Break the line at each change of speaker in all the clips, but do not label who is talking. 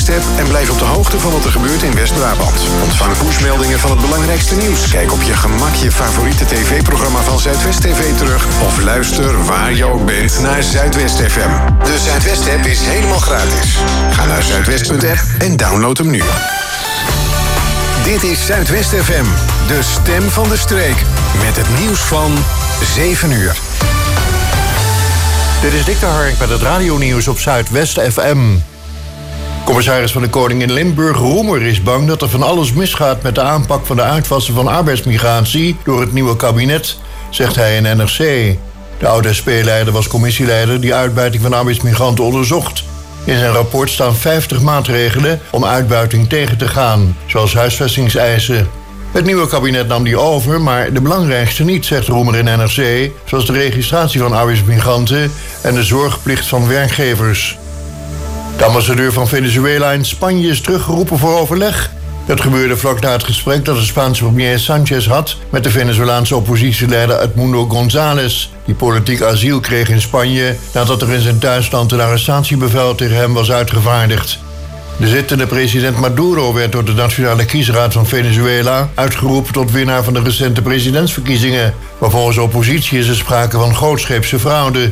Zuidwest-app en blijf op de hoogte van wat er gebeurt in West-Brabant. Ontvang pushmeldingen van het belangrijkste nieuws. Kijk op je gemak je favoriete tv-programma van Zuidwest TV terug of luister waar je ook bent naar Zuidwest FM. De Zuidwest-app is helemaal gratis. Ga naar zuidwest.app en download hem nu. Dit is Zuidwest FM, de stem van de streek. Met het nieuws van 7 uur.
Dit is Dick de Hark met het radionieuws op Zuidwest FM. Commissaris van de Koning in Limburg, Roemer, is bang dat er van alles misgaat met de aanpak van de uitwassen van arbeidsmigratie door het nieuwe kabinet, zegt hij in NRC. De oude SP-leider was commissieleider die uitbuiting van arbeidsmigranten onderzocht. In zijn rapport staan 50 maatregelen om uitbuiting tegen te gaan, zoals huisvestingseisen. Het nieuwe kabinet nam die over, maar de belangrijkste niet, zegt Roemer in NRC, zoals de registratie van arbeidsmigranten en de zorgplicht van werkgevers. De ambassadeur van Venezuela in Spanje is teruggeroepen voor overleg. Dat gebeurde vlak na het gesprek dat de Spaanse premier Sanchez had met de Venezolaanse oppositieleider Edmundo González, die politiek asiel kreeg in Spanje nadat er in zijn thuisland een arrestatiebevel tegen hem was uitgevaardigd. De zittende president Maduro werd door de Nationale Kiesraad van Venezuela uitgeroepen tot winnaar van de recente presidentsverkiezingen, maar volgens de oppositie is er sprake van grootscheepse fraude.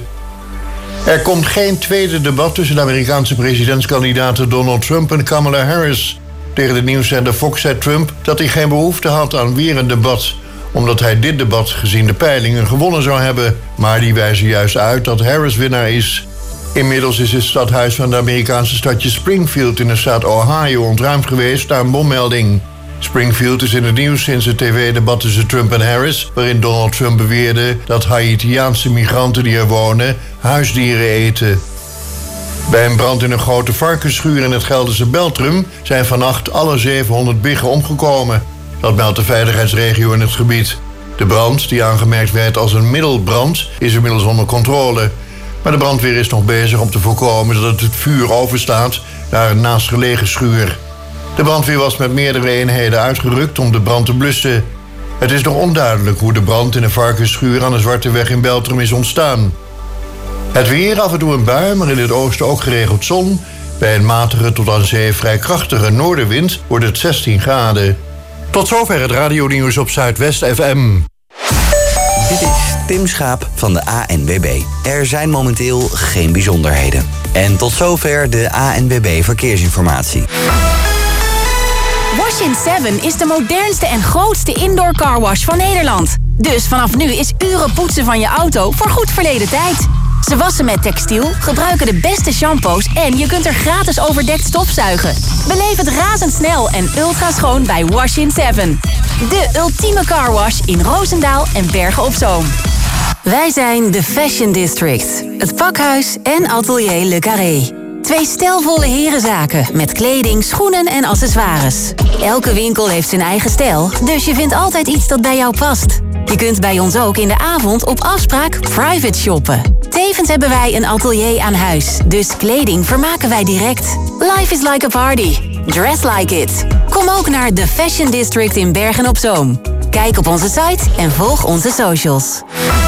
Er komt geen tweede debat tussen de Amerikaanse presidentskandidaten Donald Trump en Kamala Harris. Tegen de nieuwszender Fox zei Trump dat hij geen behoefte had aan weer een debat, omdat hij dit debat gezien de peilingen gewonnen zou hebben. Maar die wijzen juist uit dat Harris winnaar is. Inmiddels is het stadhuis van de Amerikaanse stadje Springfield in de staat Ohio ontruimd geweest na een bommelding. Springfield is in het nieuws sinds het tv-debat tussen Trump en Harris, waarin Donald Trump beweerde dat Haïtiaanse migranten die er wonen huisdieren eten. Bij een brand in een grote varkensschuur in het Gelderse Beltrum zijn vannacht alle 700 biggen omgekomen. Dat meldt de veiligheidsregio in het gebied. De brand, die aangemerkt werd als een middelbrand, is inmiddels onder controle. Maar de brandweer is nog bezig om te voorkomen dat het vuur overstaat naar een naastgelegen schuur. De brandweer was met meerdere eenheden uitgerukt om de brand te blussen. Het is nog onduidelijk hoe de brand in een varkensschuur aan de Zwarte Weg in Beltrum is ontstaan. Het weer, af en toe een bui, maar in het oosten ook geregeld zon. Bij een matige tot aan zee vrij krachtige noordenwind wordt het 16 graden. Tot zover het radionieuws op Zuidwest FM.
Dit is Tim Schaap van de ANWB. Er zijn momenteel geen bijzonderheden. En tot zover de ANWB Verkeersinformatie.
Wash-in 7 is de modernste en grootste indoor carwash van Nederland. Dus vanaf nu is uren poetsen van je auto voor goed verleden tijd. Ze wassen met textiel, gebruiken de beste shampoos en je kunt er gratis overdekt stofzuigen. Beleef het razendsnel en ultra schoon bij Wash-in 7. De ultieme carwash in Roosendaal en Bergen op Zoom. Wij zijn de Fashion District, het pakhuis en atelier Le Carré. 2 stijlvolle herenzaken met kleding, schoenen en accessoires. Elke winkel heeft zijn eigen stijl, dus je vindt altijd iets dat bij jou past. Je kunt bij ons ook in de avond op afspraak private shoppen. Tevens hebben wij een atelier aan huis, dus kleding vermaken wij direct. Life is like a party. Dress like it. Kom ook naar The Fashion District in Bergen op Zoom. Kijk op onze site en volg onze socials.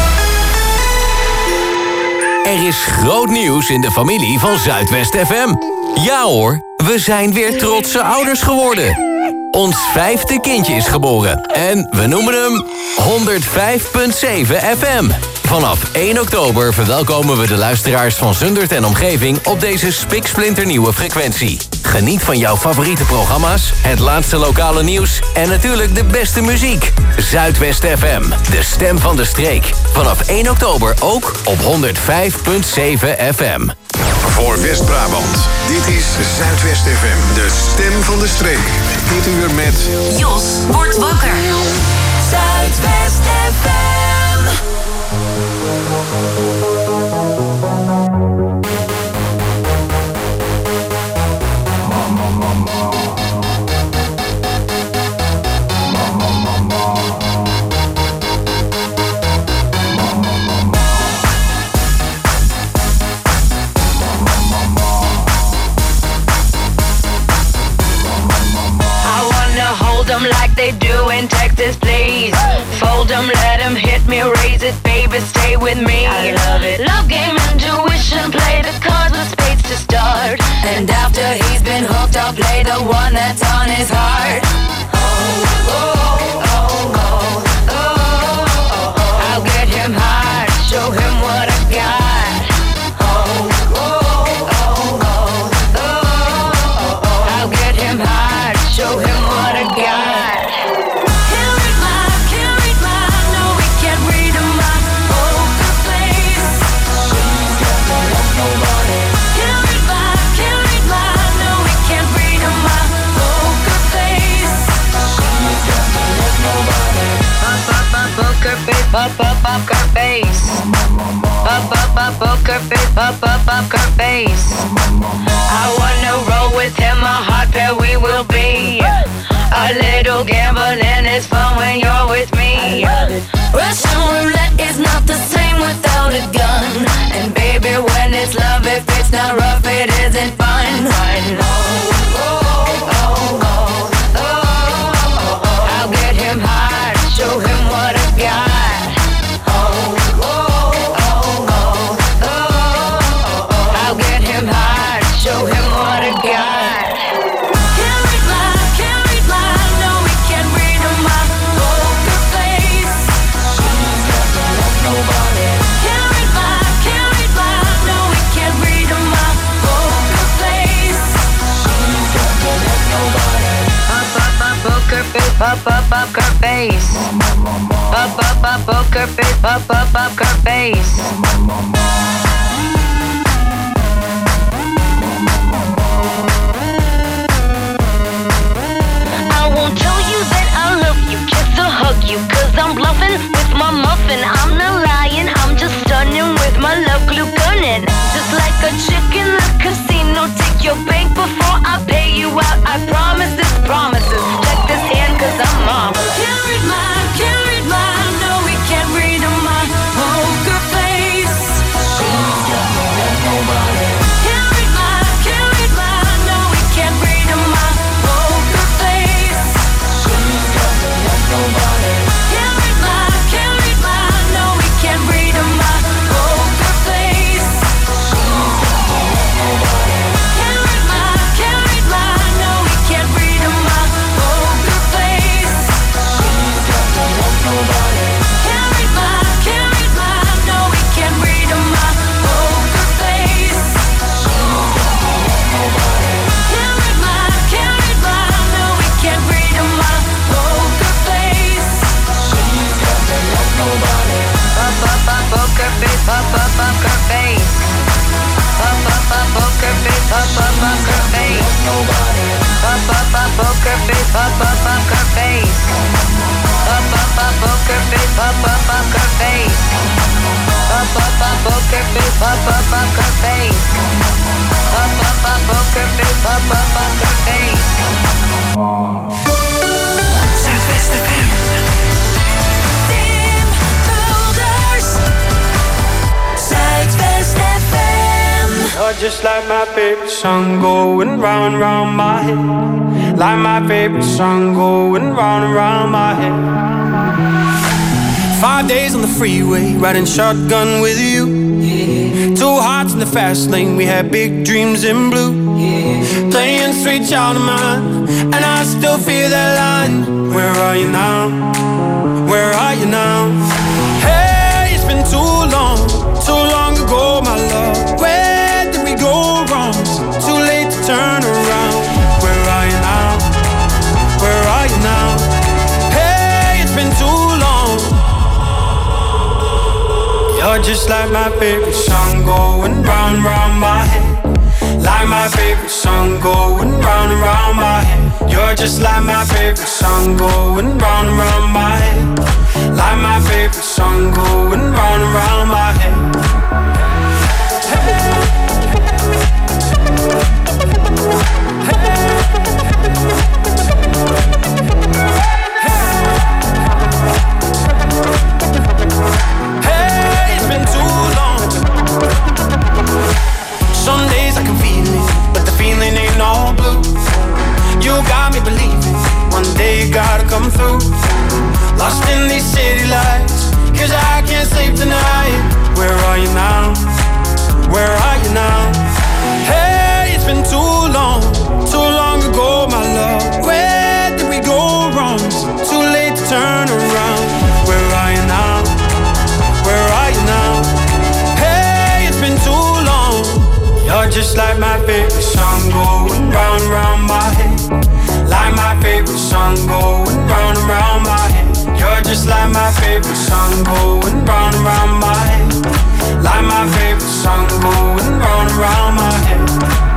Er is groot nieuws in de familie van Zuidwest FM. Ja hoor, we zijn weer trotse ouders geworden. Ons 5e kindje is geboren en we noemen hem 105.7 FM. Vanaf 1 oktober verwelkomen we de luisteraars van Zundert en omgeving op deze spiksplinternieuwe frequentie. Geniet van jouw favoriete programma's, het laatste lokale nieuws en natuurlijk de beste muziek. Zuidwest FM, de stem van de streek. Vanaf 1 oktober ook op 105.7 FM.
Voor West-Brabant, dit is Zuidwest FM, de stem van de streek. Dit uur met
Jos wordt wakker. Zuidwest FM.
Like they do in Texas, please. Fold them, let them hit me, raise it, baby, stay with me. I love it. Love game, intuition, play the cards with spades to start. And after he's been hooked, I'll play the one that's on his heart. I'll get him hard, show him what I got. I'll get him hard, show him what I got. Poker face, poker face, poker face. I wanna roll with him, a hot pair we will be. A little gambling is fun when you're with me. Russian roulette is not the same without a gun. And baby, when it's love, if it's not rough, it isn't fun. I'll get him hard, show him what I got. Show him what I got. Can't read mine, no, we can't read my poker face. She's got to love nobody. Can't read mine, no, we can't read my poker face. She's got to love nobody. Poker face, poker face. Poker face, poker face. Hug you, cause I'm bluffing with my muffin. I'm not lying, I'm just stunning with my love glue gunning. Just like a chick in the casino, take your bank before I pay you out. I promise this promises. Check this hand cause I'm marvelous. Can't read mine, no we can't read my poker face. She's got no love nobody. Can't read mine, no we can't read my poker face. She's got no love nobody. Poker face, poker face. Poker face, poker face. Poker face, poker face. Poker face, poker face. Poker face, poker face. Poker face, poker face. Zuidwest FM.
You're just like my favorite song going round and round my head. Like my favorite song going round and round my head. 5 days on the freeway, riding shotgun with you. Yeah. 2 hearts in the fast lane, we had big dreams in blue. Yeah. Playing sweet child of mine, and I still feel that line. Where are you now? Where are you now? Hey, it's been too long ago, my love. Where did we go wrong? Too late to turn around. Where are you now? Where are you now? Hey, it's been too long. You're just like my favorite song going round and round my head. Like my favorite song going round and round my head. You're just like my favorite song going round and round my head. Like my favorite song going round and round my head. Hey, it's been too long. Some days I can feel it, but the feeling ain't all blue. You got me believing one day you gotta come through. Lost in these city lights, 'cause I can't sleep tonight. Where are you now? Where are you now? Hey, been too long ago, my love. Where did we go wrong? It's too late to turn around. Where are you now? Where are you now? Hey, it's been too long. You're just like my favorite song going round and round my head. Like my favorite song going round and round my head. You're just like my favorite song going round and round my head. Like my favorite song going round and round my head.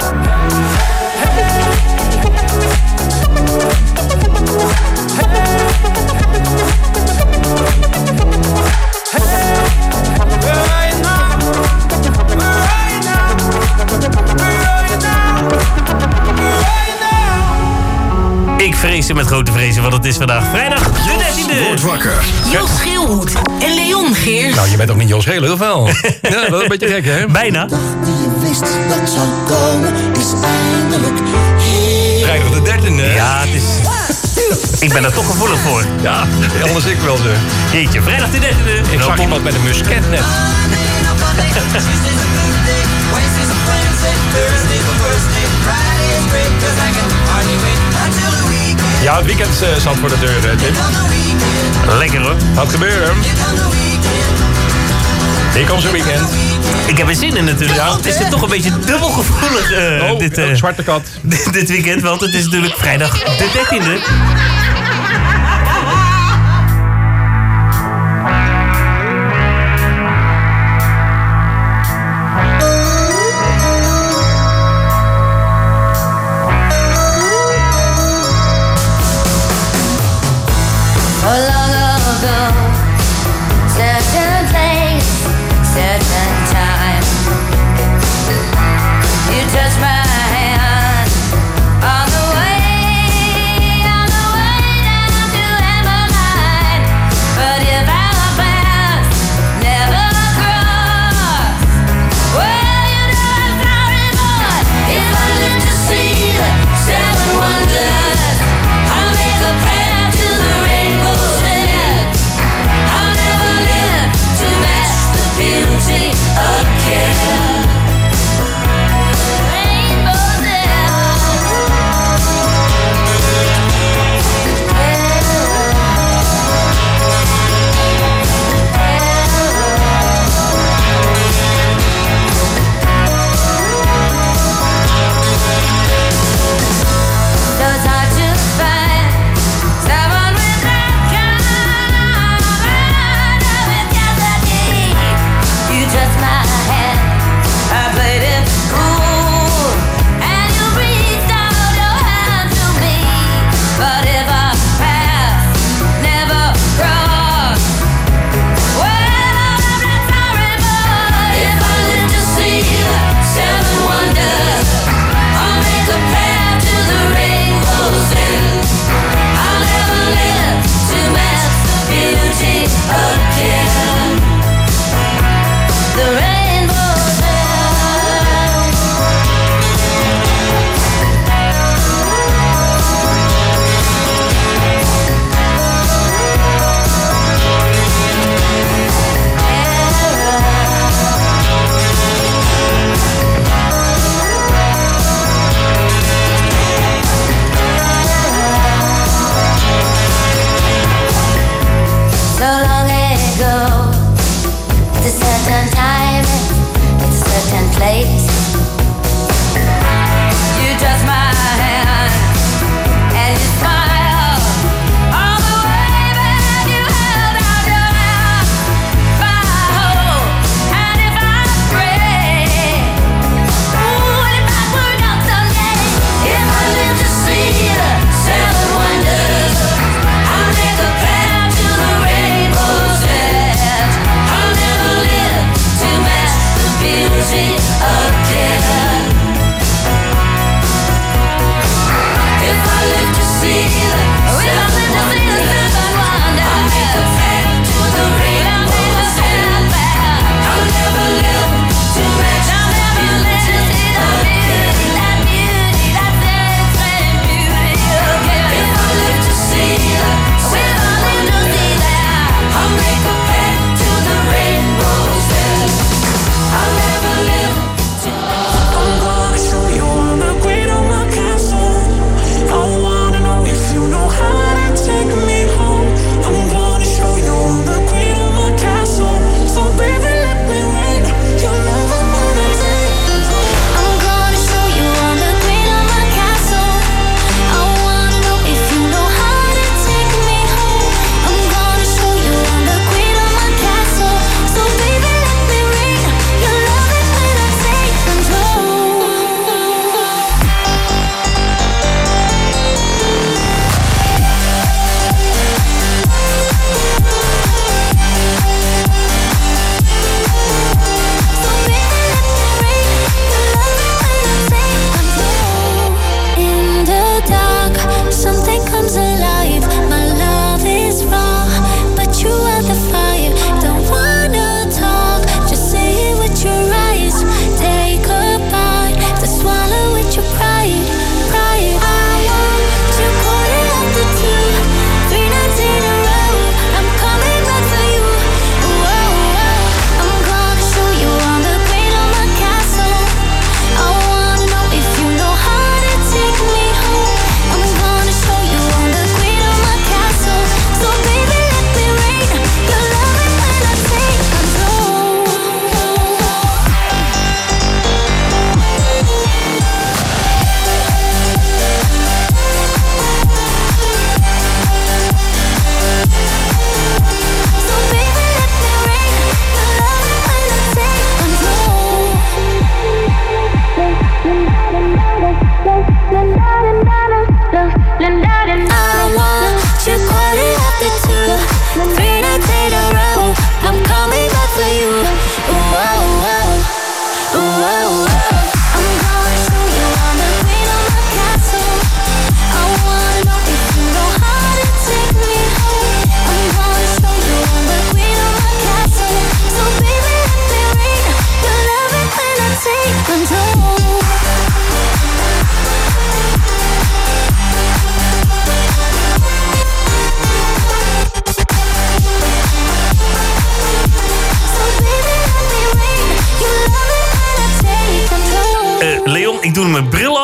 Ik vrees hem met grote vrezen, want het is vandaag vrijdag de 13e.
Word wakker.
Jos Geelhoed en Leon Geers.
Nou, je bent toch niet Jos Geelhoed, of wel? Ja, dat is een beetje gek, hè?
Bijna.
Die je wist dat zou komen, is eindelijk hier.
Vrijdag de 13e.
Ja, het is... Ik ben daar toch gevoelig voor.
Ja, anders ik wel, zeg.
Jeetje, vrijdag de 13e.
Ik zag iemand met een musket net. Ja, het weekend zat voor de deur, Tim.
Lekker hoor.
Wat gebeuren? Hier komt zo'n weekend.
Ik heb er zin in natuurlijk. Ja. Het is toch een beetje dubbel gevoelig dit
zwarte kat.
dit weekend, want het is natuurlijk vrijdag de 13e.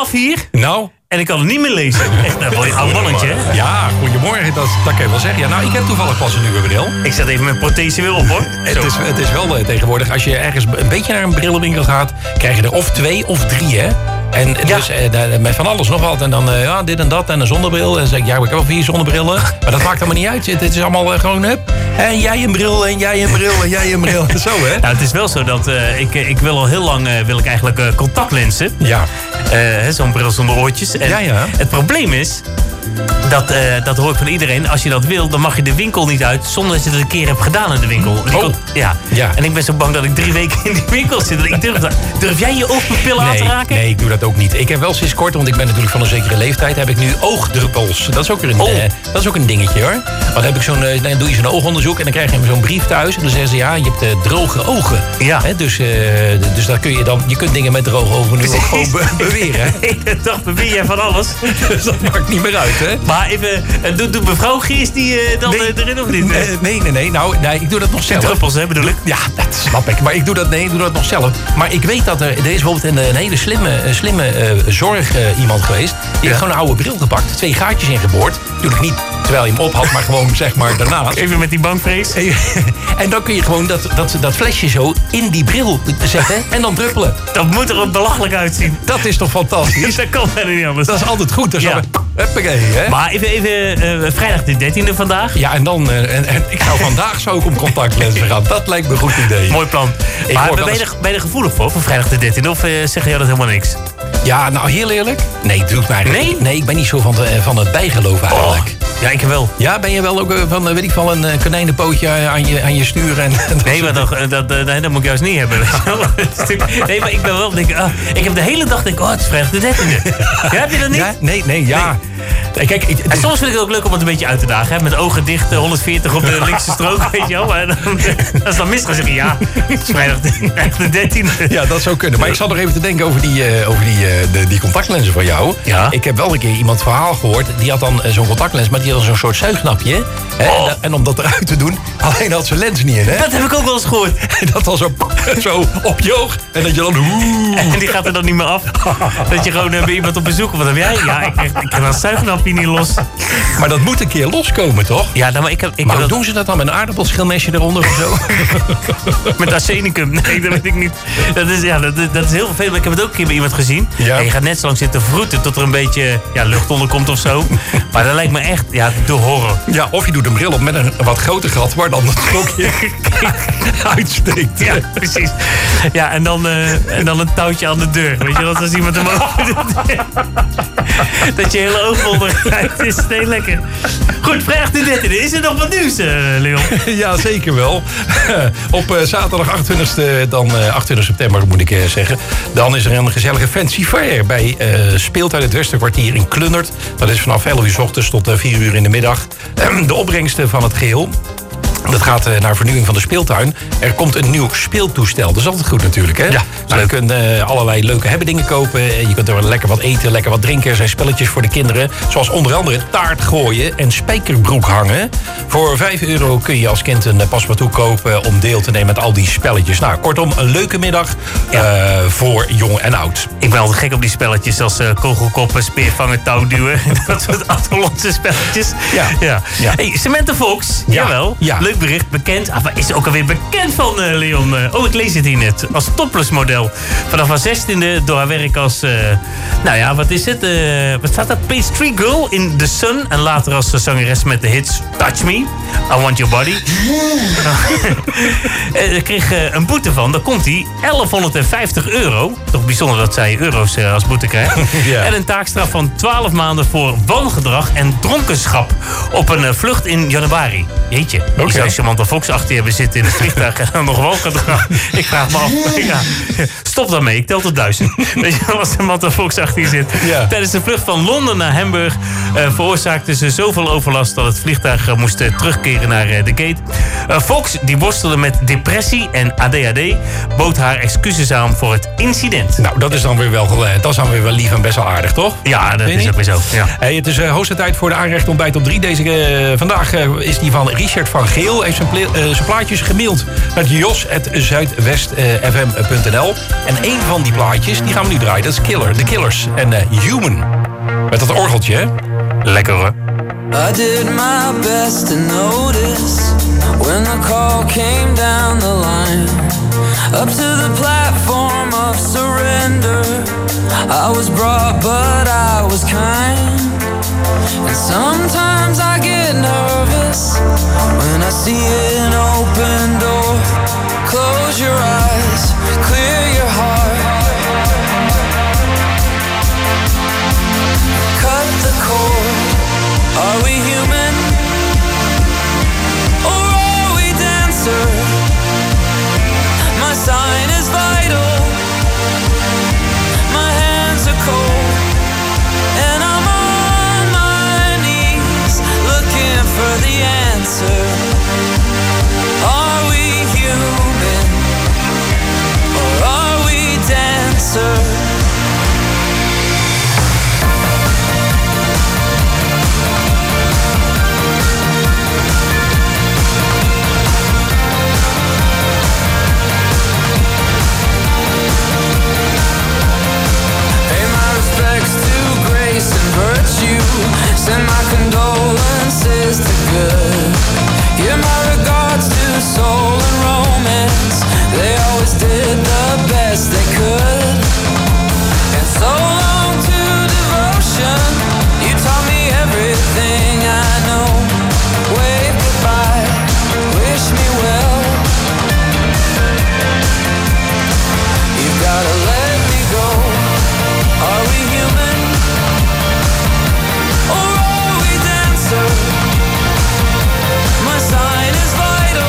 af hier.
Nou?
En ik kan het niet meer lezen. Echt, dan word je een oud mannetje, hè?
Ja, goedemorgen. Dat kan je wel zeggen. Ja, nou, ik heb toevallig pas een nieuwe bril.
Ik zet even mijn prothese weer op, hoor.
Het is wel tegenwoordig, als je ergens een beetje naar een brillenwinkel gaat, krijg je er of 2 of 3, hè? En dus met van alles nog wat. En dan dit en dat en een zonnebril. En dan zeg ik, ja, ik heb wel 4 zonnebrillen. Maar dat maakt allemaal niet uit. Het is allemaal gewoon, hup. En jij een bril, en jij een bril, en jij een bril. Zo, hè?
Nou, het is wel zo dat ik wil al heel lang wil ik eigenlijk contactlenzen.
Ja.
Zo'n bril zonder oortjes. En het probleem is, dat hoor ik van iedereen. Als je dat wil, dan mag je de winkel niet uit zonder dat je het een keer hebt gedaan in de winkel. Ja. En ik ben zo bang dat ik 3 weken in die winkel zit. Durf jij je oogpupillen aan te raken?
Nee, ik doe dat ook niet. Ik heb wel sinds kort, want ik ben natuurlijk van een zekere leeftijd, heb ik nu oogdruppels. Dat is ook een dingetje, hoor. Want dan heb ik dan doe je zo'n oogonderzoek en dan krijg je zo'n brief thuis. En dan zeggen ze, ja, je hebt droge ogen. Ja. Dus daar kun je kunt dingen met droge ogen nu ook gewoon beweren.
De dag beweer jij van alles.
Dus dat maakt niet meer uit, hè?
Maar even, doet mevrouw Geers die dan erin of niet?
Nee. Nou, ik doe dat nog zelf.
Druppels, hè, bedoel ik?
Ja, dat snap ik. Maar ik doe dat nog zelf. Maar ik weet dat er is bijvoorbeeld een hele slimme zorg iemand geweest. Die heeft gewoon een oude bril gepakt. 2 gaatjes ingeboord. Natuurlijk niet terwijl je hem op had, maar gewoon zeg maar daarnaast.
Even met die bankvrees.
En dan kun je gewoon dat flesje zo in die bril zetten en dan druppelen.
Dat moet er ook belachelijk uitzien.
Dat is toch fantastisch?
Dat kan bijna niet anders.
Dat is altijd goed. Huppakee, hè?
Maar even vrijdag de 13e vandaag.
Ja, en dan ik zou vandaag ook om contactlenzen gaan. Dat lijkt me een goed idee.
Mooi plan. Maar ben je er gevoelig voor vrijdag de 13e? Of zeg jij dat helemaal niks?
Ja, nou heel eerlijk. Nee, het doet mij eigenlijk. Nee, ik ben niet zo van het bijgeloof eigenlijk.
Ja, ik wel.
Ja, ben je wel ook van, weet ik van een konijnenpootje aan je stuur?
Nee, maar dat moet ik juist niet hebben. Nee, maar ik ben wel... ik heb de hele dag het is vrijdag de 13e. Ja, heb je dat niet?
Ja, nee. Kijk,
en soms vind ik het ook leuk om het een beetje uit te dagen. Hè? Met ogen dicht, 140 op de linkse strook, weet je wel. Maar als dan misgaat, zeg je ja, het is vrijdag de 13e.
Ja, dat zou kunnen. Maar ik zat nog even te denken over die contactlenzen van jou. Ja? Ik heb wel een keer iemand verhaal gehoord. Die had dan zo'n contactlens, maar die had zo'n soort zuignapje. Hè? En om dat eruit te doen, alleen had zijn lens niet in. Hè?
Dat heb ik ook wel eens gehoord.
En dat dan zo op je oog. En dat je dan...
En die gaat er dan niet meer af. Dat je gewoon bij iemand op bezoek. Wat heb jij? Ja, ik heb dat zuignapje niet los.
Maar dat moet een keer loskomen, toch?
Ja, maar
maar hoe doen ze dat dan? Met een aardappelschilmesje eronder of zo?
Met arsenicum? Nee, dat weet ik niet. Dat is heel vervelend. Ik heb het ook een keer bij iemand gezien. Ja. En je gaat net zo lang zitten vroeten tot er een beetje lucht onder komt of zo. Maar dat lijkt me echt de horror.
Ja, of je doet een bril op met een wat groter gat waar dan het stokje uitsteekt.
Ja, precies. Ja, en dan een touwtje aan de deur. Weet je wat, als iemand hem open doet. Dat je hele oog onderrijdt. Is heel lekker. Goed, vrijdag de 13e. Is er nog wat nieuws, Leon?
Ja, zeker wel. Op zaterdag 28 september moet ik zeggen. Dan is er een gezellige fancy fair bij Speeltuin het Westerkwartier in Klundert. Dat is vanaf 11 uur 's ochtends tot 4 uur in de middag. De opbrengsten van het geheel, dat gaat naar vernieuwing van de speeltuin. Er komt een nieuw speeltoestel. Dat is altijd goed natuurlijk, hè? Ja, nou, je kunt allerlei leuke hebbedingen kopen. Je kunt er lekker wat eten, lekker wat drinken. Er zijn spelletjes voor de kinderen. Zoals onder andere taart gooien en spijkerbroek hangen. Voor €5 kun je als kind een paspartout kopen om deel te nemen met al die spelletjes. Nou, kortom, een leuke middag voor jong en oud.
Ik ben altijd gek op die spelletjes als kogelkoppen, speervangen, touwduwen. Dat soort Achterlandse spelletjes. Ja. Hey, Samantha Fox, jawel. Ja. Leuk bericht, bekend. Maar is ook alweer bekend van, Leon? Ik lees het hier net. Als topless model. Vanaf haar 16e door haar werk als... wat is het? Wat staat dat? Pastry Girl in The Sun. En later als zangeres met de hits Touch Me, I Want Your Body. Er kreeg een boete van. Daar komt hij. €1150. Toch bijzonder dat zij euro's als boete krijgt. Ja. En een taakstraf van 12 maanden voor wangedrag en dronkenschap op een vlucht in januari. Jeetje. Okay. Zou Samantha Fox achter je hebben zitten in het vliegtuig en dan nog wangedrag. Ik vraag me af. Ja. Stop daarmee, ik tel tot 1000. Weet je wel, als Samantha Fox achter je zit. Ja. Tijdens de vlucht van Londen naar Hamburg veroorzaakte ze zoveel overlast dat het vliegtuig moest terugkeren naar de gate. Fox, die worstelde met depressie en ADHD, bood haar excuses aan voor het incident.
Nou, dat is dan weer wel lief en best wel aardig, toch?
Ja, dat is ook weer zo. Ja.
Hey, het is hoogste tijd voor de aanrecht ontbijt op 3. Vandaag is die van Richard van Geel. mail. Heeft zijn plaatjes gemaild naar jos@zuidwestfm.nl. En een van die plaatjes, die gaan we nu draaien. Dat is The Killers en Human. Met dat orgeltje, hè? Lekker hoor.
I did my best to notice when the call came down the line. Up to the platform of surrender. I was brought but I was kind. And sometimes I get nervous when I see an open door. Close your eyes, clear your heart. Cut the cord. Are we human? Or are we dancer? My sign is vital. My hands are cold. And I'm on my knees looking for the answer. Are we human? Or are we dancer? Send my condolences to good. Give my regards to soul and romance. They always did the best they could. And so long to devotion. You taught me everything I know. Wave goodbye, wish me well. You've gotta let me go. Are we human? My sign is vital.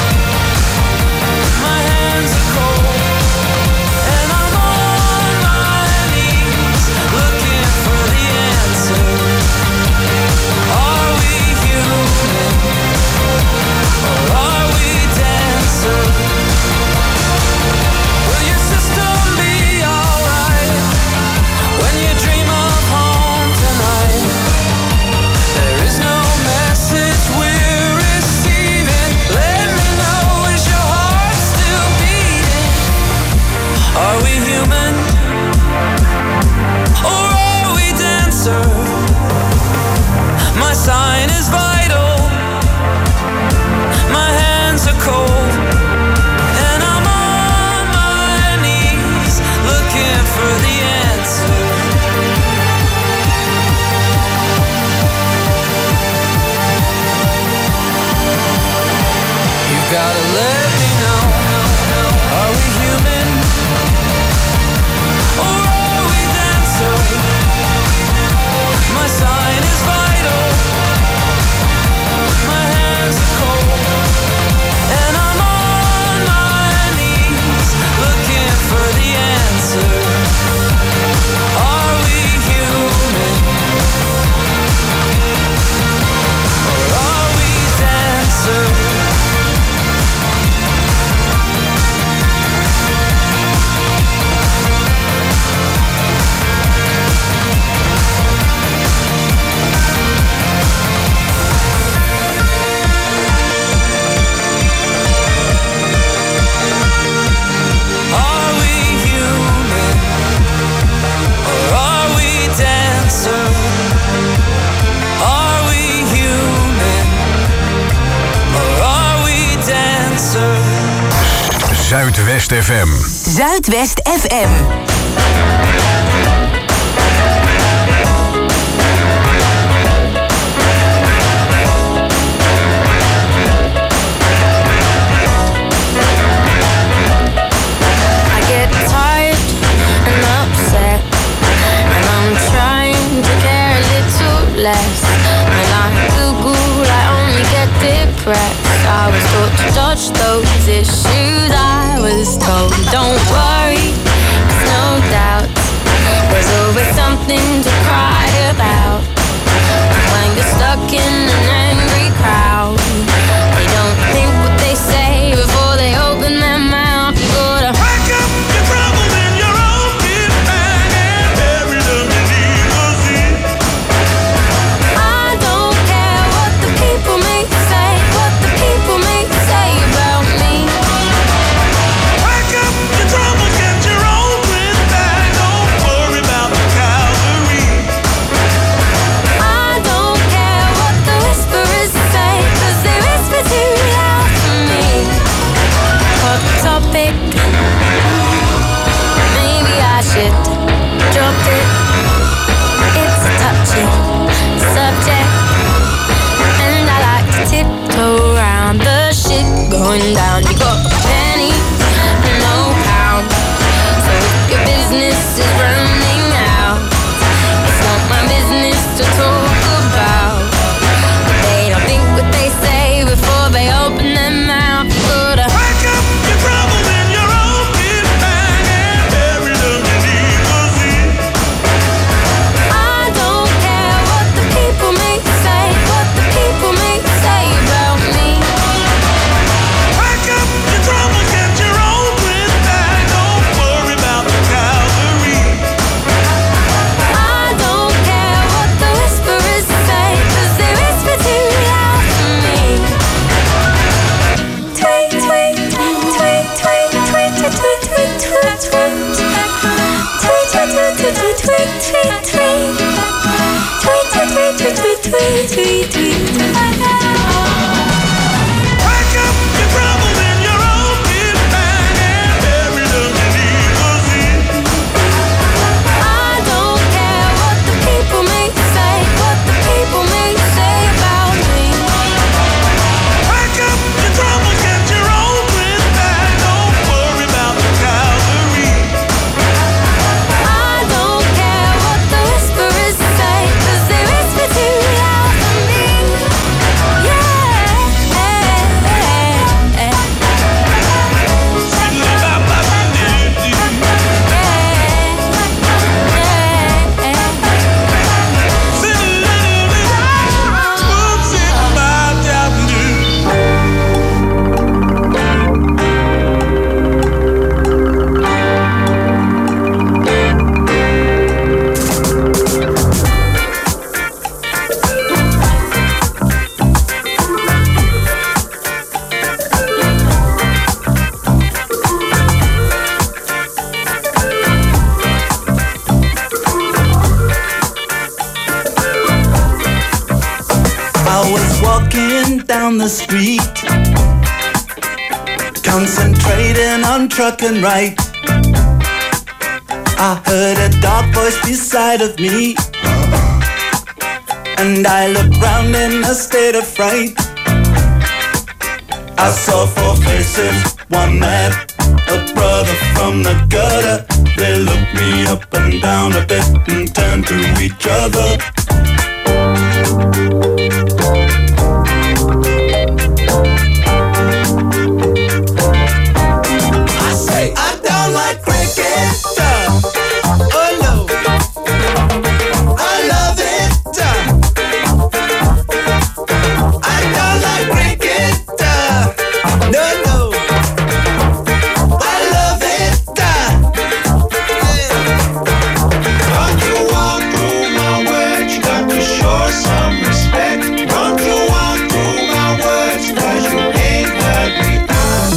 My hands are cold. And I'm on my knees looking for the answer. Are we human? Or are we dancer? Will your system be alright when you dream of home tonight? There is no message we're receiving. Let me know, is your heart still beating? Are we human? Or are we dancer? My sign is vital. My hands are cold. And I'm on my knees looking for the answer. Gotta let me know. Are we human? Or are we dancer? My sign is vital. My hands are cold. And I'm on my knees looking for the answer. Are we human? Or are we dancer?
Zuidwest FM.
Zuidwest FM.
Less. When I'm Google, I only get depressed. I was taught to dodge those issues. I was told, don't worry, there's no doubt. There's always something to cry about. When you're stuck in an angry crowd, they don't think what they say before they open their mouth. You gotta pack up your troubles in your own kit bag and bury them in the I don't care what the people may say, what the people
down the street, concentrating on trucking right. I heard a dark voice beside of me, and I looked round in a state of fright. I saw four faces, one man, a brother from the gutter. They looked me up and down a bit and turned to each other. I say I don't like cricket. Oh no, I love it. I don't like cricket. No, no, I love it. Don't you walk through my words, you got to show some respect. Don't you walk through my words, 'cause you ain't heard me out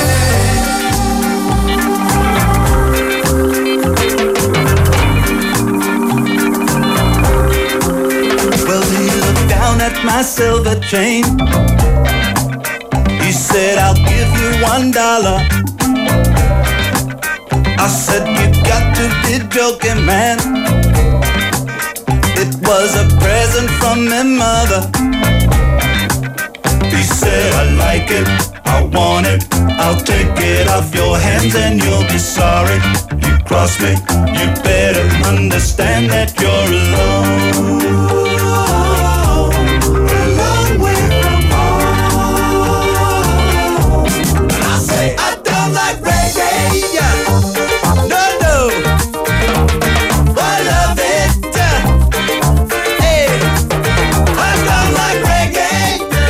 yet. Well, he looked down at my silver chain. He said, I'll give you $1. I said, you got to be joking, man. It was a present from my mother. He said, I like it, I want it, I'll take it off your hands and you'll be sorry. You cross me, you better understand that you're alone. A long way from home. And I say, I don't like reggae. No, no, I love it. Hey, I don't like reggae.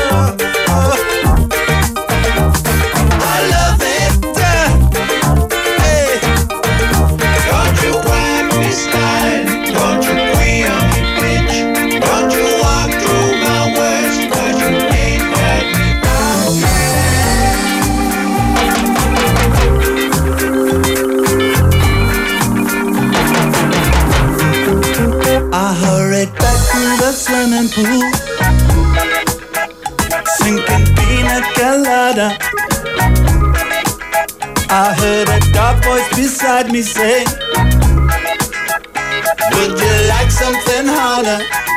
I love it. Hey, don't you whack me style, don't you queen on me bitch, don't you walk through my words, 'cause you ain't heard me out I hurried back to the swimming pool, sinking pina colada. I heard a dark voice beside me say, would you like something harder?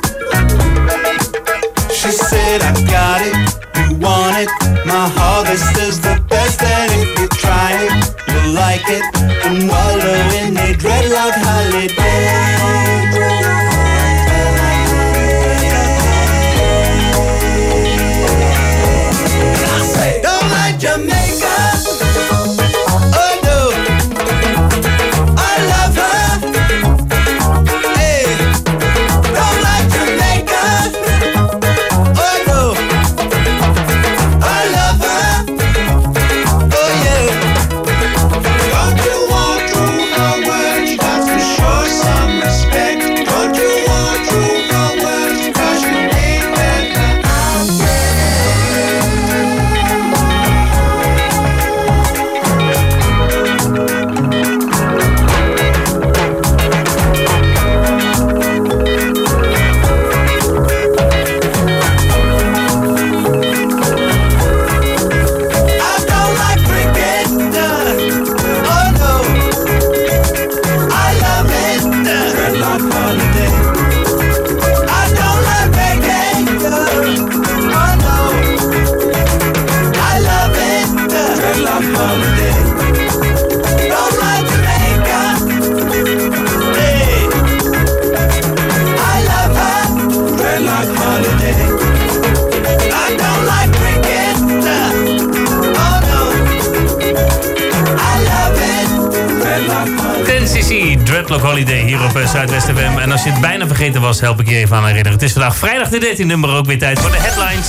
She said, I got it, you want it, my harvest is the best, and if you try it, you'll like it, and wallow in a dreadlock holiday. I say, don't like Jamaica. Oh no, I love her. Hey, don't like Jamaica. Oh no, I love her. Oh yeah. Don't you walk through my words, that's for sure.
Dreadlock Holiday hier op Zuidwest FM. En als je het bijna vergeten was, help ik je even aan herinneren. Het is vandaag vrijdag de 13e, maar ook weer tijd voor de headlines.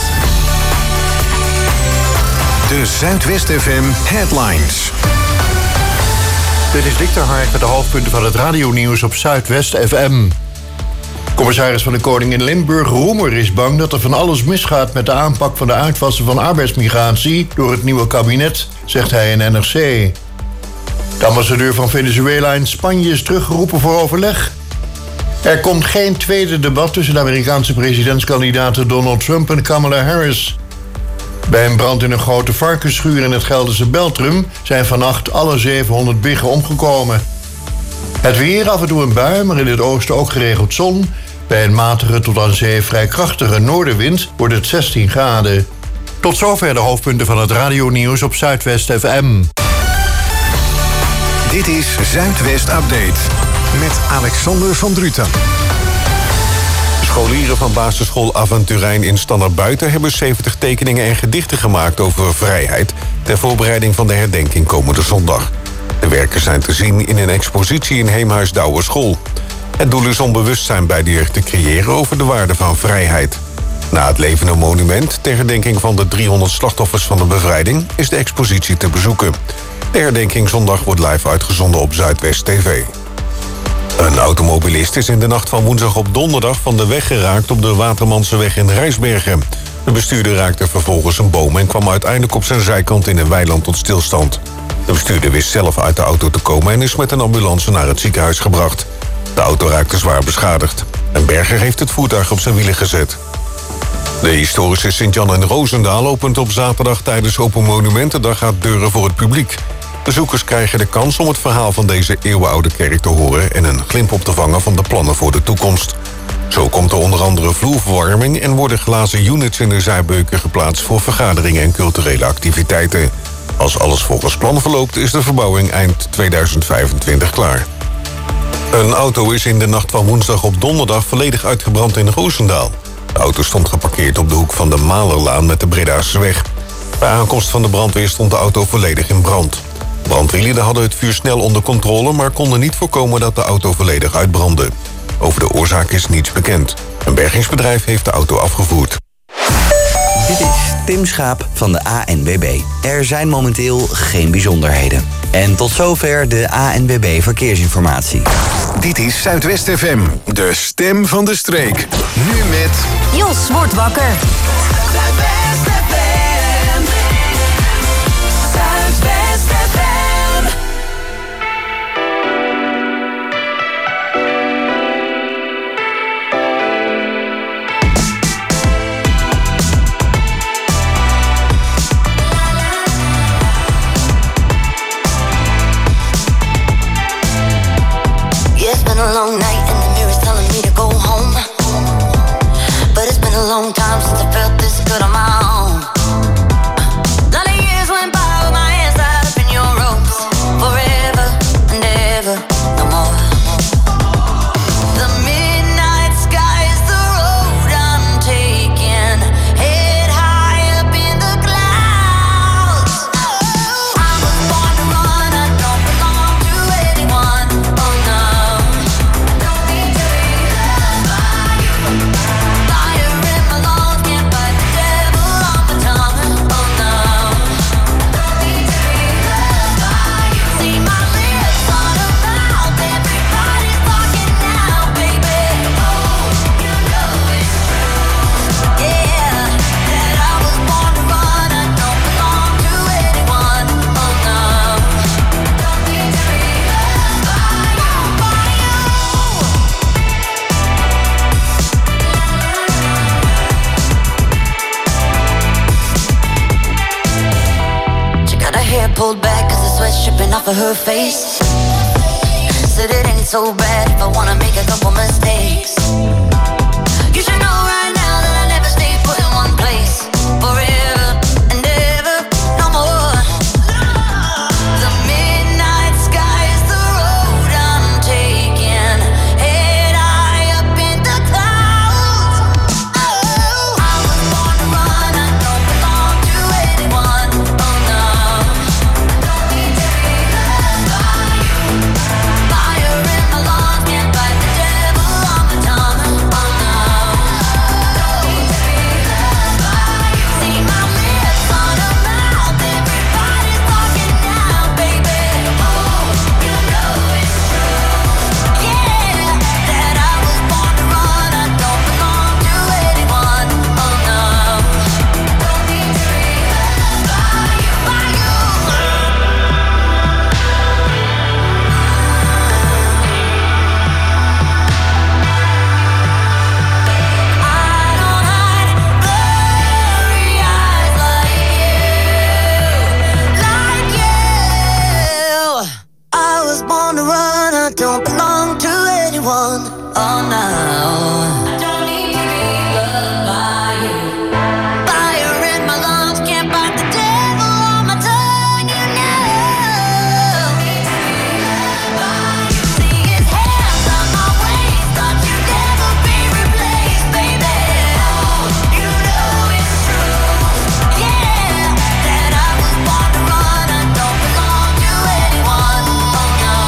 De Zuidwest FM headlines.
Dit is Dick ter Hark met de hoofdpunten van het radionieuws op Zuidwest FM. Commissaris van de Koning in Limburg, Roemer, is bang dat er van alles misgaat met de aanpak van de uitwassen van arbeidsmigratie door het nieuwe kabinet, zegt hij in NRC. De ambassadeur van Venezuela in Spanje is teruggeroepen voor overleg. Er komt geen tweede debat tussen de Amerikaanse presidentskandidaten Donald Trump en Kamala Harris. Bij een brand in een grote varkensschuur in het Gelderse Beltrum zijn vannacht alle 700 biggen omgekomen. Het weer, af en toe een bui, maar in het oosten ook geregeld zon. Bij een matige tot aan zee vrij krachtige noordenwind wordt het 16 graden. Tot zover de hoofdpunten van het radionieuws op Zuidwest FM.
Dit is Zuidwest Update met Alexander van Druten. Scholieren van basisschool Aventurijn in Standerbuiten hebben 70 tekeningen en gedichten gemaakt over vrijheid ter voorbereiding van de herdenking komende zondag. De werken zijn te zien in een expositie in Heemhuis Douwerschool. Het doel is om bewustzijn bij de jeugd te creëren over de waarde van vrijheid. Na het levende monument ter herdenking van de 300 slachtoffers van de bevrijding is de expositie te bezoeken. De herdenking zondag wordt live uitgezonden op Zuidwest TV. Een automobilist is in de nacht van woensdag op donderdag van de weg geraakt op de Watermanseweg in Rijsbergen. De bestuurder raakte vervolgens een boom en kwam uiteindelijk op zijn zijkant in een weiland tot stilstand. De bestuurder wist zelf uit de auto te komen en is met een ambulance naar het ziekenhuis gebracht. De auto raakte zwaar beschadigd. Een berger heeft het voertuig op zijn wielen gezet. De historische Sint-Jan in Roosendaal opent op zaterdag tijdens Open Monumentendag haar deuren voor het publiek. Bezoekers krijgen de kans om het verhaal van deze eeuwenoude kerk te horen en een glimp op te vangen van de plannen voor de toekomst. Zo komt er onder andere vloerverwarming en worden glazen units in de zijbeuken geplaatst voor vergaderingen en culturele activiteiten. Als alles volgens plan verloopt is de verbouwing eind 2025 klaar. Een auto is in de nacht van woensdag op donderdag volledig uitgebrand in Roosendaal. De auto stond geparkeerd op de hoek van de Malerlaan met de Bredaseweg. Bij aankomst van de brandweer stond de auto volledig in brand. Brandweerlieden hadden het vuur snel onder controle, maar konden niet voorkomen dat de auto volledig uitbrandde. Over de oorzaak is niets bekend. Een bergingsbedrijf heeft de auto afgevoerd.
Dit is Tim Schaap van de ANWB. Er zijn momenteel geen bijzonderheden. En tot zover de ANWB Verkeersinformatie.
Dit is Zuidwest FM, de stem van de streek. Nu met...
Jos wordt wakker.
Zuidwest FM. Zuidwest FM.
It's been a long night and the mirror's telling me to go home. But it's been a long time since I felt this good on my own. Lot of years went by with my hands tied up in your ropes. Forever and ever, no more. The midnight sky is the road I'm taking. Head high up in the clouds. I was born to run, I don't belong to anyone. Oh no. Pulled back cause the sweat's dripping off of her face. Said it ain't so bad if I wanna make a couple mistakes. You should know right now that I never stay put in one place. Forever and ever, no more. The midnight sky is the road I'm taking. Head high up in the clouds. Oh, I was born to run, I don't belong to anyone. Oh no. Fire in my
Oh no, I don't need to be loved by you. Fire in my lungs can't fight the devil on my tongue. You know, need to be loved by you. See his hands on my waist, thought you'd never be replaced, baby. You know it's true, yeah, that I was born to run. I don't belong to anyone. Oh no.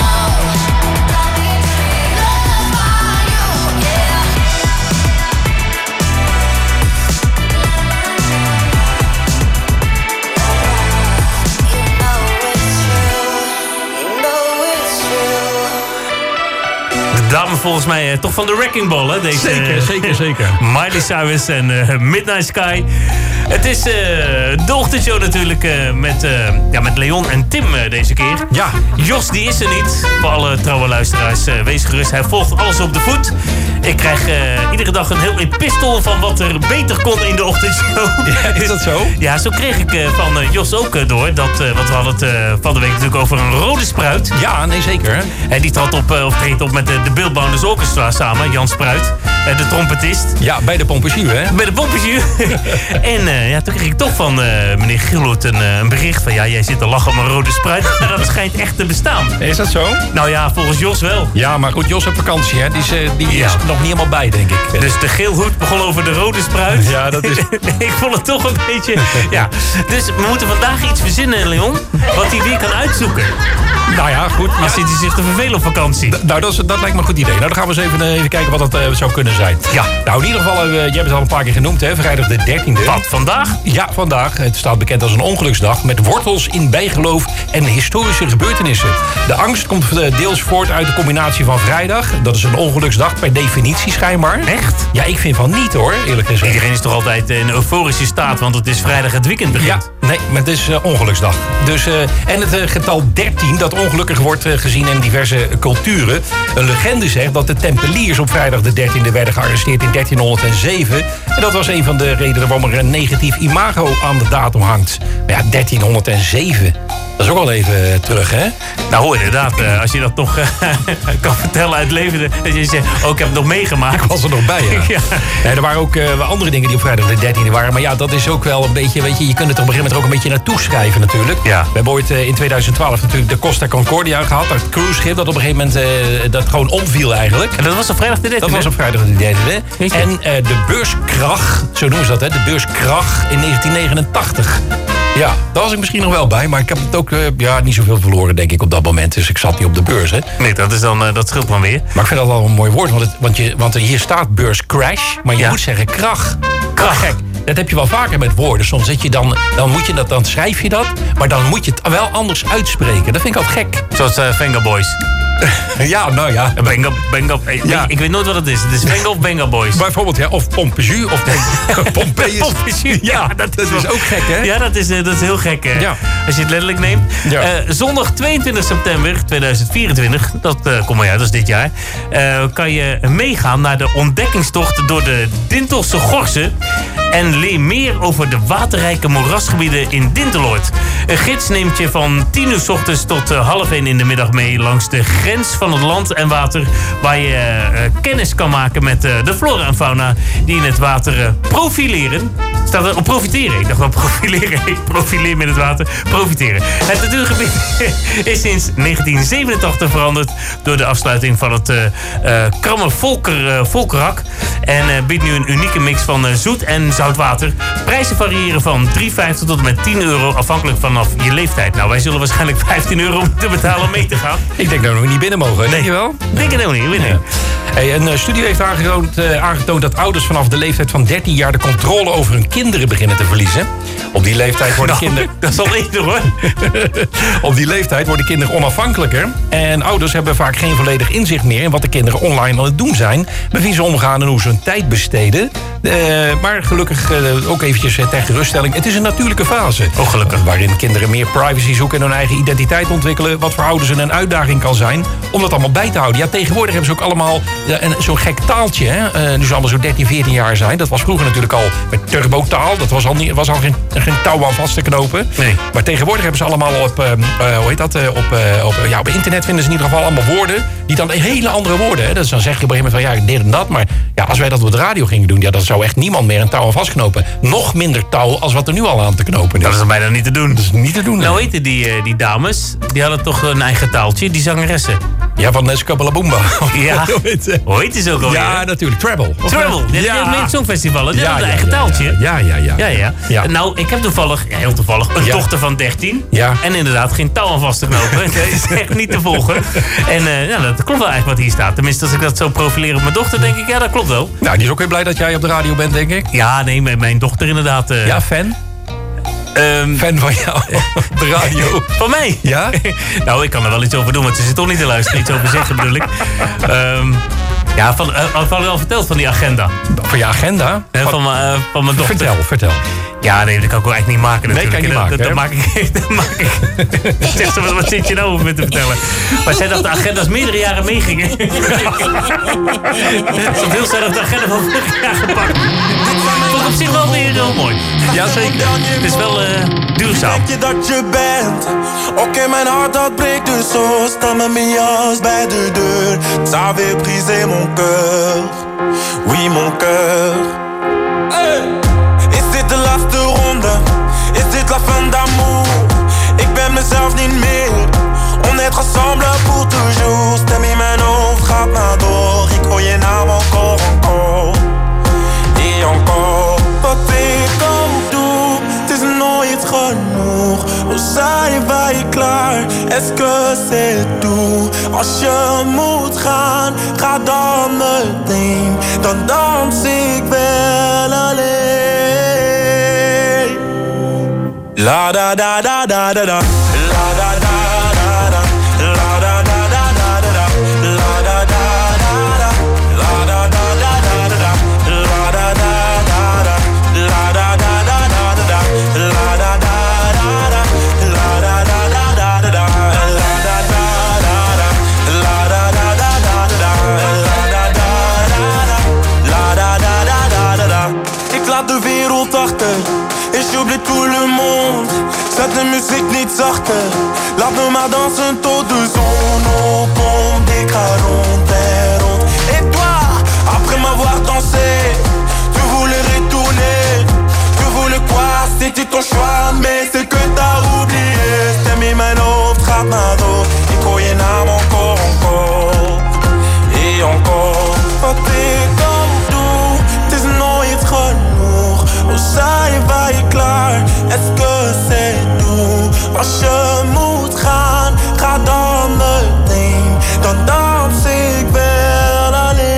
De dame volgens mij toch van de Wrecking Ball, hè? Deze,
Zeker.
Miley Cyrus en Midnight Sky. Het is de ochtendshow natuurlijk met Leon en Tim deze keer.
Ja.
Jos die is er niet. Voor alle trouwe luisteraars, wees gerust. Hij volgt alles op de voet. Ik krijg iedere dag een heel epistel van wat er beter kon in de ochtendshow.
Ja, is dat zo?
Ja, zo kreeg ik van Jos ook door. Want we hadden het van de week natuurlijk over een rode spruit.
Ja, nee, zeker.
En die treedt op met de Bill Bounders Orchestra samen, Jan Spruit. De trompetist.
Ja, bij de Pompesjus, hè?
Bij de Pompesjus. En toen kreeg ik toch van meneer Gilloet een bericht van... ja, jij zit te lachen om een rode spruit. Maar dat schijnt echt te bestaan.
Is dat zo?
Nou ja, volgens Jos wel.
Ja, maar goed, Jos heeft vakantie, hè? Die is nog niet helemaal bij, denk ik.
Dus de geelhoed begon over de rode spruit.
Ja, dat is...
Ik vond het toch een beetje... Ja. Dus we moeten vandaag iets verzinnen, Leon. Wat hij weer kan uitzoeken.
Nou ja, goed.
Maar zit hij zich te vervelen op vakantie?
Nou, dat lijkt me een goed idee. Nou, dan gaan we eens even kijken wat dat zou kunnen zijn.
Ja.
Nou, in ieder geval, jij hebt het al een paar keer genoemd, hè? Vrijdag de 13e.
Wat, vandaag?
Ja, vandaag. Het staat bekend als een ongeluksdag met wortels in bijgeloof en historische gebeurtenissen. De angst komt deels voort uit de combinatie van vrijdag. Dat is een ongeluksdag per definitie schijnbaar.
Echt?
Ja, ik vind van niet hoor, eerlijk gezegd.
Iedereen is toch altijd in euforische staat, want het is vrijdag het weekend begint.
Ja, nee, maar het is ongeluksdag. Dus, en het getal 13, dat ongelukkig wordt gezien in diverse culturen. Een legende zegt dat de Tempeliers op vrijdag de 13e werden gearresteerd in 1307. En dat was een van de redenen waarom er een negatief imago aan de datum hangt. Maar ja, 1307, dat is ook al even terug, hè?
Nou, inderdaad, als je dat nog kan vertellen uit leven. Dat je zegt, oh, ik heb het nog meegemaakt.
Ik was er nog bij, ja.
Ja.
Nee, er waren ook andere dingen die op vrijdag de 13e waren. Maar ja, dat is ook wel een beetje, weet je kunt het op een gegeven moment ook een beetje naartoe schrijven natuurlijk.
Ja.
We hebben ooit in 2012 natuurlijk de Costa Concordia gehad. Dat cruiseschip dat op een gegeven moment dat gewoon omviel eigenlijk.
En dat was op vrijdag de 13e?
Dat was op vrijdag de 13e. En de beurskrach, zo noemen ze dat, hè? De beurskrach in 1989. Ja, daar was ik misschien nog wel bij, maar ik heb het ook niet zoveel verloren, denk ik, op dat moment. Dus ik zat niet op de beurs, hè.
Nee, dat scheelt dan weer.
Maar ik vind dat wel een mooi woord, want hier staat beurscrash, maar je moet zeggen krach.
Krach.
Kijk, dat heb je wel vaker met woorden. Soms zit je dan schrijf je dat, maar dan moet je het wel anders uitspreken. Dat vind ik altijd gek.
Zoals Venga Boys.
Ja, nou ja.
Benga. Ja. Ik weet nooit wat het is. Het is Venga of Benga Boys.
Bijvoorbeeld, ja, of Pompesjus of Pompeius.
Pompesjus. Ja, dat is
ook gek, hè?
Ja, dat is heel gek.
Ja.
Als je het letterlijk neemt.
Ja.
Zondag 22 september 2024, dat komt maar uit, dat is dit jaar, kan je meegaan naar de ontdekkingstocht door de Dintelse Gorsen. En leer meer over de waterrijke moerasgebieden in Dinteloord. Een gids neemt je van 10 uur 's ochtends tot 12:30 in de middag mee langs de grens van het land en water. Waar je kennis kan maken met de flora en fauna die in het water profileren. Staat er op profiteren? Ik dacht wel profileren. Ik profileer met het water. Profiteren. Het natuurgebied is sinds 1987 veranderd door de afsluiting van het Kramme Volkerak. En biedt nu een unieke mix van zoet en zout water. Prijzen variëren van €3,50 tot en met €10 afhankelijk vanaf je leeftijd. Nou, wij zullen waarschijnlijk €15 moeten betalen om mee te gaan.
Ik denk dat we niet binnen mogen. Nee. Denk je wel?
Denk het helemaal niet.
Ja. Hey, een studie heeft aangetoond dat ouders vanaf de leeftijd van 13 jaar de controle over hun kinderen beginnen te verliezen. Op die leeftijd worden kinderen...
Dat is al eerder hoor.
Op die leeftijd worden kinderen onafhankelijker. En ouders hebben vaak geen volledig inzicht meer in wat de kinderen online aan het doen zijn. Met wie ze omgaan en hoe ze hun tijd besteden. Maar gelukkig ook eventjes ter geruststelling. Het is een natuurlijke fase.
Oh, gelukkig.
Waarin kinderen meer privacy zoeken en hun eigen identiteit ontwikkelen. Wat voor ouders een uitdaging kan zijn om dat allemaal bij te houden. Ja, tegenwoordig hebben ze ook allemaal zo'n gek taaltje. Hè? Nu ze allemaal zo 13, 14 jaar zijn. Dat was vroeger natuurlijk al met turbotaal. Dat was al geen touw aan vast te knopen.
Nee.
Maar tegenwoordig hebben ze allemaal op internet vinden ze in ieder geval allemaal woorden die dan hele andere woorden. Hè. Dus dan zeg je op een gegeven moment van dit en dat. Maar ja, als wij dat op de radio gingen doen, dan zou echt niemand meer een touw aan vastknopen. Nog minder touw als wat er nu al aan te knopen is.
Dat is bijna niet te doen.
Dat is niet te doen.
Nou weten die dames, die hadden toch een eigen taaltje, die zangeressen.
Ja, van Skabalabumba.
Ja, hoe heet ze ook alweer?
Ja, natuurlijk. Treble.
Treble. Die had mee het Songfestival. Die had een eigen taaltje.
Ja.
Nou, ik heb toevallig, heel toevallig, een dochter van 13.
Ja.
En inderdaad geen touw aan vast te knopen. Dat is echt niet te volgen. En dat klopt wel eigenlijk wat hier staat. Tenminste, als ik dat zo profileer op mijn dochter, denk ik, ja, dat klopt wel.
Nou, die is ook weer blij dat jij op de radio bent, denk ik.
Ja, nee, mijn dochter inderdaad.
Ja, fan? Fan van jou op de radio.
Van mij?
Ja?
Nou, ik kan er wel iets over doen, want ze zit toch niet te luisteren. Iets over zeggen, bedoel ik. Ja, had ik al verteld van die agenda.
Van je agenda?
Van mijn dochter.
Vertel.
Ja, nee, dat kan ik ook eigenlijk niet maken natuurlijk.
Nee, kan je niet maken.
Dat maak ik. Zegt ze, wat zit je nou over me te vertellen? Maar zij dat de agenda's meerdere jaren meegingen. Zo veel zijn dat de agenda van vorig jaar gepakt. Vond ik op zich wel weer heel mooi.
Jazeker.
Het is wel duurzaam.
Denk je dat je bent? Oké, mijn hart dat breekt dus zo. Sta met mijn jas bij de deur. Ça avait brisé mon cœur. Oui, mon cœur. Hey. Is dit de laatste ronde? Is dit la fin d'amour? Ik ben mezelf niet meer. On est ensemble pour toujours. Stem in mijn hoofd gaat maar door. Ik hoor je naam encore. Et encore. Wat ik ook doe, het is nooit genoeg. Hoe zijn je klaar? Est-ce que c'est tout? Als je moet gaan, ga dan meteen. Dan dans ik wel alleen. La da da da da da da. La da da da da. La da da da da da. La da da da da. La da da da da da. La da da da da. La da da da da da. La da da da da. La da da da da da. La da da da da. La da da da da da. La da da da da. La da da da da da. Ik laat de wereld achter. Et j'oublie tout le monde. Zet de muziek niet zachter. Laat me maar dansen tot de zon opkomt. Ik ga rond en rond. Et toi, après m'avoir dansé, tu voulais retourner. Tu voulais quoi? C'était ton choix, mais c'est que t'as oublié. Stem in mijn hoofd gaat maar door. Ik hoor je naam encore. Et encore. Wat ik ook doe, het is nooit genoeg. Hoe zijn je klaar? Est-ce que c'est tout? Als je moet gaan, ga dan meteen. Dan dans ik wel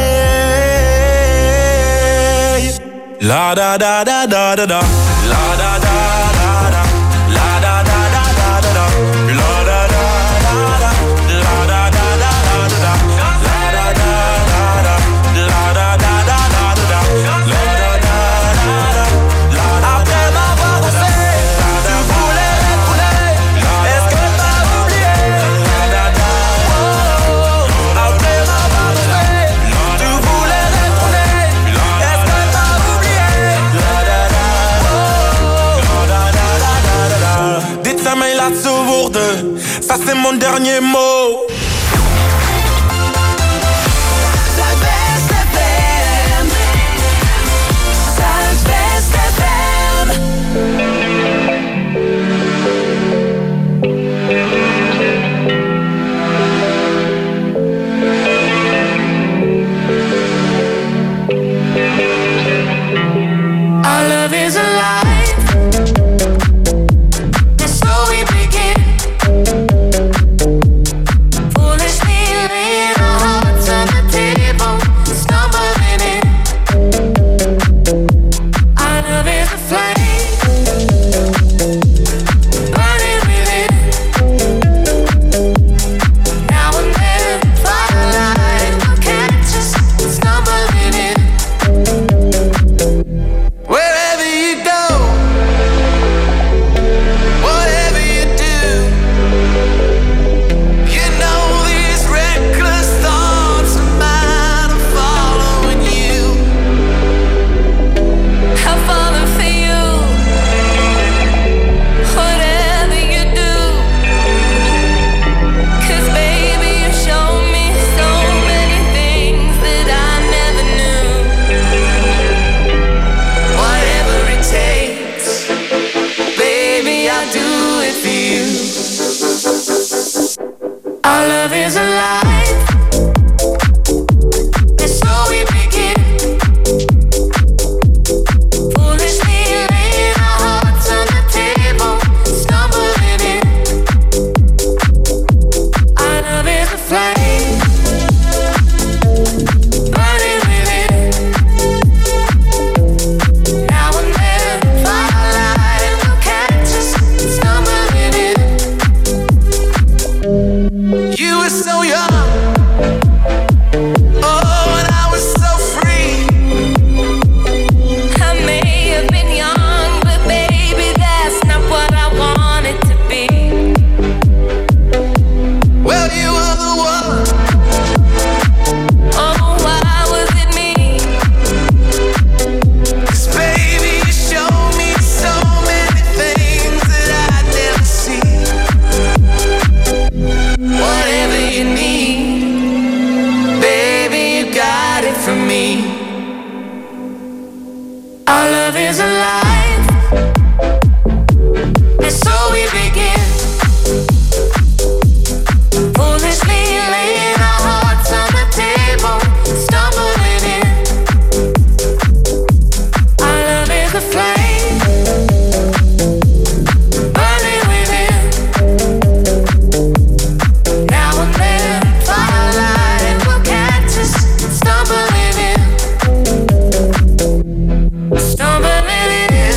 alleen. La da da da da da da. La da da da da. La da da da da da. La da da da da. La da da da da da. La da da da da. La da da da da da. La da da da da. Après m'avoir dansé, tu voulais retourner. Est-ce que t'as oublié? Après m'avoir dansé, tu voulais retourner. Est-ce que t'as oublié? Dit zijn mijn laatste woorden. Ça c'est mon dernier mot.
Zuidwest FM. Zuidwest FM.
Our love is alive. And so we begin.
alive. And so we begin. Foolishly laying our hearts on the table, stumbling in. Our love is a flame, burning within. Now and then, firelight will catch us stumbling in. You were so young, oh, and I was so free. I may have been young, but baby, that's not what I wanted to be. Well, you were the one. Oh, why was it me? 'Cause baby, you showed me so many things that I'd never see. Whatever you need, baby, you got it from me. Our love is alive, and so we begin. Foolishly laying our hearts on the table, stumbling in. Our love is a flame, burning within. Now and then, firelight will catch us stumbling in. Stumbling in.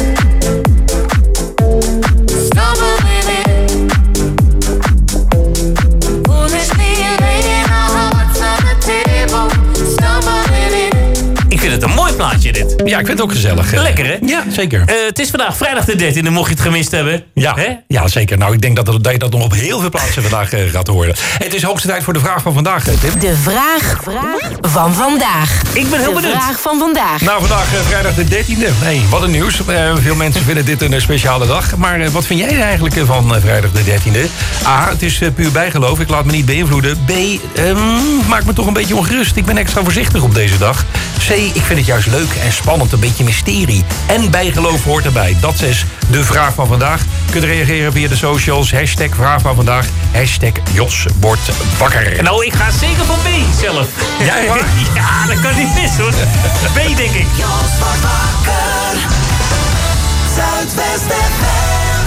Stumbling in. Foolishly laying our hearts on the table, stumbling in.
Ik vind het een mooi plaatje, dit.
Ja, ik vind het ook gezellig.
Lekker, hè?
Ja, zeker.
Het is vandaag vrijdag de 13e, mocht je het gemist hebben.
Ja,
Hè?
ja, zeker. Nou, ik denk dat je dat nog op heel veel plaatsen vandaag gaat horen. Het is hoogste tijd voor de vraag van vandaag, Tim.
De vraag van vandaag.
Ik ben heel
De
benieuwd.
vraag van vandaag.
Nou, vandaag vrijdag de 13e. Nee, wat een nieuws. Veel mensen vinden dit een speciale dag. Maar wat vind jij er eigenlijk van vrijdag de 13e? A, het is puur bijgeloof. Ik laat me niet beïnvloeden. B, maakt me toch een beetje ongerust. Ik ben extra voorzichtig op deze dag. C, ik vind het juist leuk en spannend. Een beetje mysterie. En bijgeloof hoort erbij. Dat is de vraag van vandaag. Je kunt reageren via de socials. Hashtag vraag van vandaag. Hashtag Jos wordt wakker.
Nou, ik ga zeker voor B zelf.
Jij?
Ja, dat kan niet mis, hoor. B, denk ik.
Jos wordt wakker. Zuidwest FM.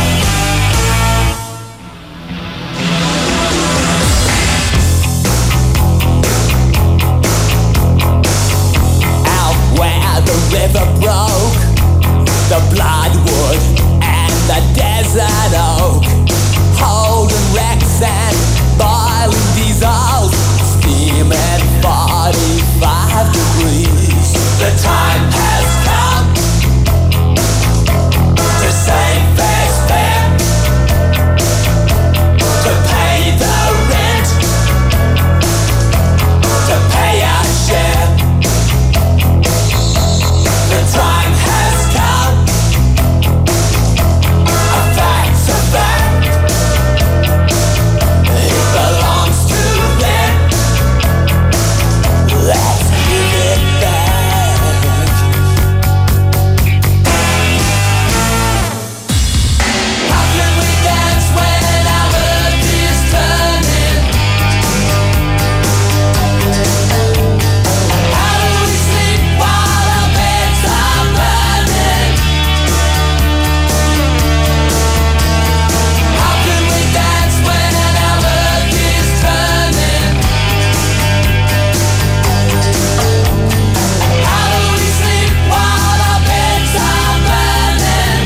Out where the river broke, the bloodwood and the desert oak, holding wrecks and boiling diesels, steaming 45 degrees. The time has come to save fair's fair, to pay the rent, to pay our share. The time has come, a fact's a fact. It belongs to them. Let's give it back. How can we dance when our earth is turning? How do we sleep while our beds are burning? How can we dance when our earth is turning? How do we sleep while our beds are burning?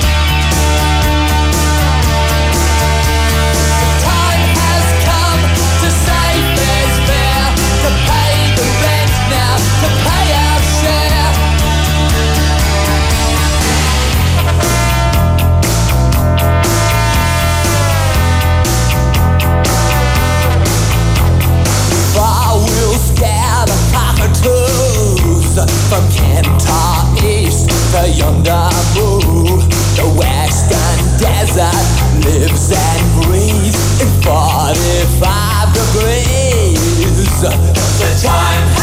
The time has come to save fair's fair, to pay the rent now, to pay our share. Four-wheel scare the cockatoos from Kentar East to yonder Moo. The western desert lives and breathes in 45 degrees. The time